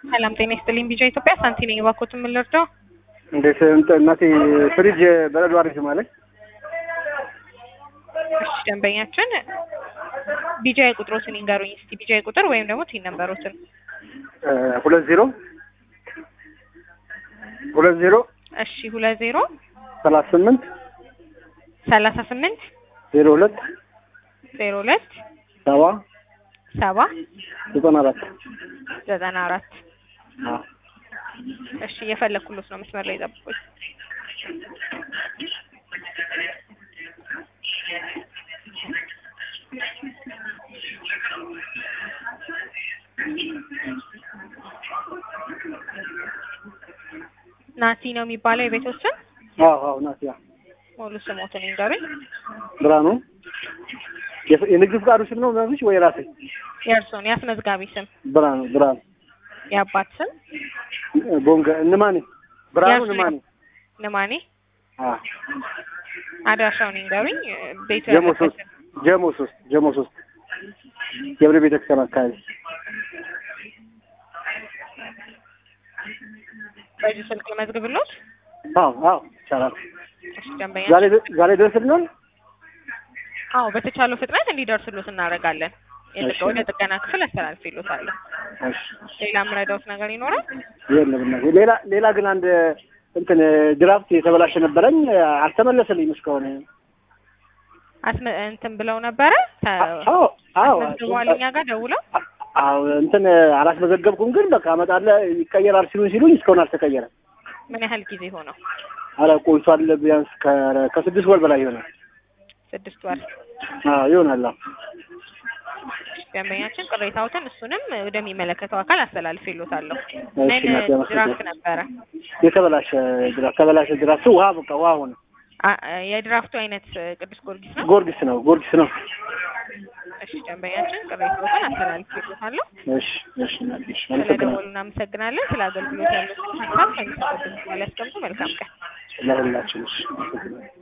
ሰላም ጤና ይስጥልኝ። ቢጃ ኢትዮጵያ ሳንቲ ነኝ። እባክዎትን ምን ልርዳው? እንዴት እናቴ ፍሪጅ በረዶ አሪፍ ማለት? እሺ ደንበኛችን ቢጃ ቁጥሮትን ይንገሩኝ እስቲ። ቢጃ ቁጥር ወይም ደግሞ ቲን ነምበሮትን 20 እሺ 20 38 38 02 02 7 94 እሺ የፈለኩሎት ነው። መስመር ላይ ጠብቁኝ። ናቲ ነው የሚባለው የቤቶች ስም? አዎ ናቲ። ሙሉ ስሞትን ይንገሩኝ። ብርሃኑ። የንግድ ፍቃዱ ስም ነው ማለት ወይ ራሴ? የእርሶን ያስመዝጋቢ ስም? ብርሃኑ። የአባት ስም? ቦንጋ ንማኔ። ብርሃኑ ንማኔ። አድራሻውን ይንገሩኝ። ቤቱ ጀሞ 3 ገብረ ቤተክርስቲያን አካባቢ። በዚህ ስልክ መዝግብሎት? አዎ ይቻላል። እሺ ደንበኛ ዛሬ ደርስልናል? አዎ በተቻለው ፍጥነት እንዲደርስሎት እናደርጋለን። ወደ ጥገና ክፍል አስተላልፌሎታለሁ። እሺ ሌላ ምረዳውት ነገር ይኖራል? የለም። ሌላ ግን አንድ ድራፍት የተበላሸ ነበረኝ አልተመለሰልኝም እስካሁን። እንትን ብለው ነበረ? አዎ አስመዝግበዋል እኛ ጋር ደውለው? አዎ አላስመዘገብኩም፣ ግን በቃ አመጣለሁ ይቀየራል ሲሉኝ እስካሁን አልተቀየረም። ምን ያህል ጊዜ ሆነው? አረ ቆይቷል። ቢያንስ ከ6 ወር በላይ ይሆናል። 6 ወር? አዎ ይሆናል። ደንበኛችን ቅሬታዎትን እሱንም ወደሚመለከተው አካል አስተላልፌሎታለሁ። ድራፍት ነበረ የተበላሸ ድራፍት ውሃ ሆነ። የድራፍቱ አይነት ቅዱስ ጊዮርጊስ ነው? ጊዮርጊስ ነው። እሺ ደንበኛችን ቅሬታዎትን አስተላልፌሎታለሁ። እሺ ስለደወሉ እናመሰግናለን። ስለ አገልግሎት ያለው ሀሳብ ከሚሰጡት በኋላ ያስቀምጡ። መልካም ቀን ለሁላችን።